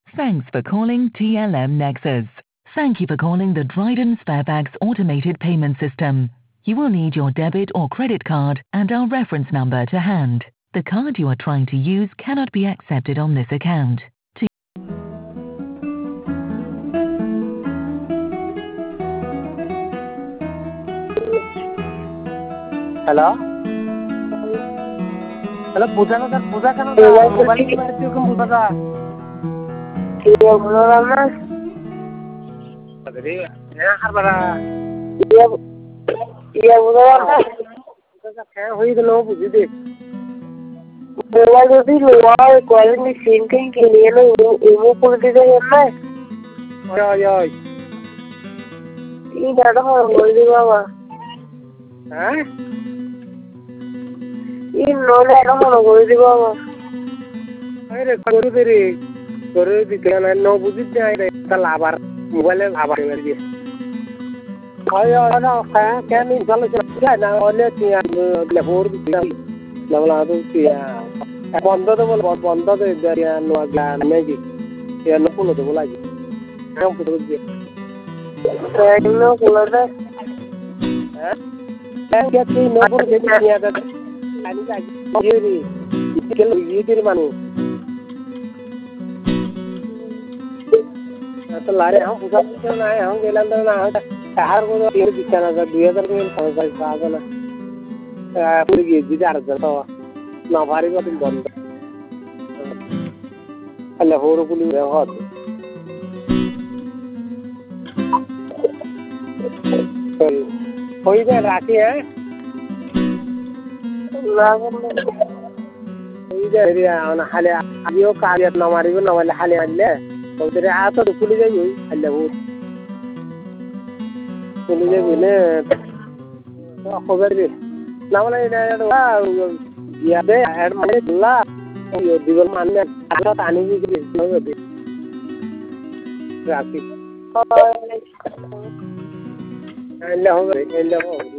Thanks for calling TLM Nexus. Thank you for calling the Dryden Sparebags automated payment system. You will need your debit or credit card and our reference number to hand. The card you are trying to use cannot be accepted on this account. Hello? Hello, Puja na sir, Puja ka na sir. Mobile ki baat kyo Puja ka? Iya beneran mas. Jadi, ya harbara. Iya beneran mas. Puja kayak hui itu loh Puji deh. Bola jadi luar kuali sinking kini lo ibu kulit itu mas. Oi. Ini ada orang boleh bawa. Hah? Ini nolak ada orang boleh bawa. Ayo guru di kana no Puji deh ada talabar mobile labar lagi. Ayo ana kayak ni jalan jalan na oleh tiang lebar di dalam lalu tiang. বন্ধ তো বল বন্ধ তো area নোয়াগলা নাকি এ নকুলো তো বলা জি হ্যাঁ পুরো জি Kayaknya kulada. হ্যাঁ কি নকুলো যে নিয়া দা আনি কাজ ইরি কেন ইরি মানু তো লারে হাম পুজা করতে না হাম গেলাম না আর কোনো তিন দিছানা 2000 এর সমস্যা আছে না পুরো গিয়ে দিতে আর তো না ভারী কত বন্ধ alla horo kuli hot hoy de rati hai hoy de area ana hale adio kaariyat na maribo na wala hale alle odere ato kuli jai hoy alla horo kuli jai ne to khobar de na wala ina ya de ad mane la yo digal manne ala tani ji ke no de traffic alla ho